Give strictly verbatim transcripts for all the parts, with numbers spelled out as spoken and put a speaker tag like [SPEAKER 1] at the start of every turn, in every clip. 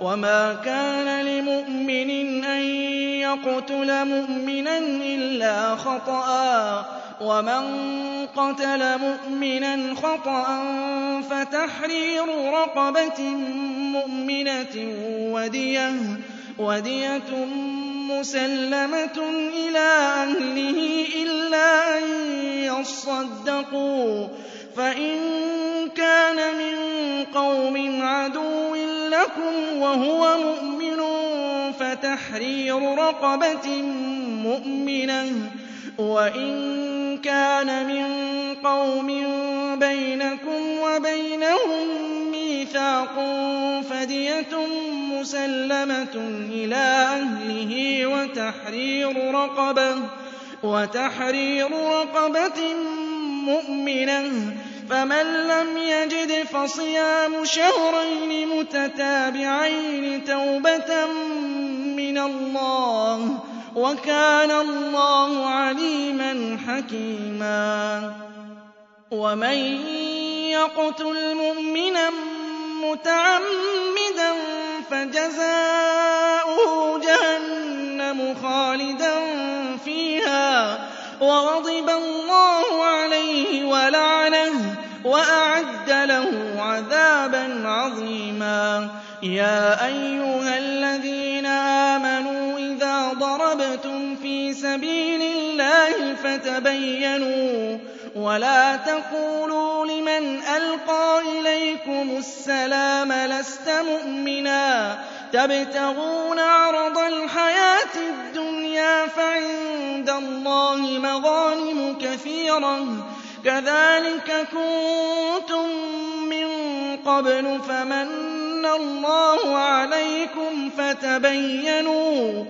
[SPEAKER 1] وَمَا كَانَ لِمُؤْمِنٍ أَن يَقْتُلَ مُؤْمِنًا إِلَّا خَطَأً ۚ وَمَن قَتَلَ مُؤْمِنًا خَطَأً فَتَحْرِيرُ رَقَبَةٍ مُّؤْمِنَةٍ وَدِيَةٌ مُّسَلَّمَةٌ إِلَىٰ أَهْلِهِ إِلَّا أَن يَصَّدَّقُوا ۚ فَإِن كَانَ مِن قَوْمٍ عَدُوٍّ لَّكُمْ وَهُوَ مُؤْمِنٌ فَتَحْرِيرُ رَقَبَةٍ مُّؤْمِنَةٍ ۖ وَإِن كَانَ مِن قَوْمٍ بَيْنَكُمْ وَبَيْنَهُم مِّيثَاقٌ فَدِيَةٌ مُّسَلَّمَةٌ إِلَىٰ أَهْلِهِ وَتَحْرِيرُ رَقَبَةٍ مُّؤْمِنَةٍ ۖ فَمَن لَّمْ يَجِدْ فَصِيَامُ شَهْرَيْنِ مُتَتَابِعَيْنِ تَوْبَةً مِّنَ اللَّهِ ۗ وَكَانَ اللَّهُ عَلِيمًا حَكِيمًا. وَمَن يَقْتُلْ مُؤْمِنًا مُّتَعَمِّدًا فَجَزَاؤُهُ جَهَنَّمُ خَالِدًا فِيهَا وَغَضِبَ اللَّهُ عَلَيْهِ وَلَعَنَهُ وَأَعَدَّ لَهُ عَذَابًا عَظِيمًا. يَا أَيُّهَا الَّذِينَ آمَنُوا إِذَا ضَرَبْتُمْ فِي سَبِيلِ اللَّهِ فَتَبَيَّنُوا وَلَا تَقُولُوا لِمَنْ أَلْقَىٰ إِلَيْكُمُ السَّلَامَ لَسْتَ مُؤْمِنًا تَبْتَغُونَ عَرَضَ الْحَيَاةِ الدُّنْيَا فَعِندَ اللَّهِ مَغَانِمُ كَثِيرَةٌ ۚ كَذَٰلِكَ كُنتُم مِّن قَبْلُ فَمَنَّ اللَّهُ عَلَيْكُمْ فَتَبَيَّنُوا ۚ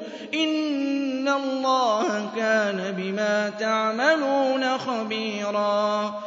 [SPEAKER 1] إِنَّ اللَّهَ كَانَ بِمَا تَعْمَلُونَ خَبِيرًا.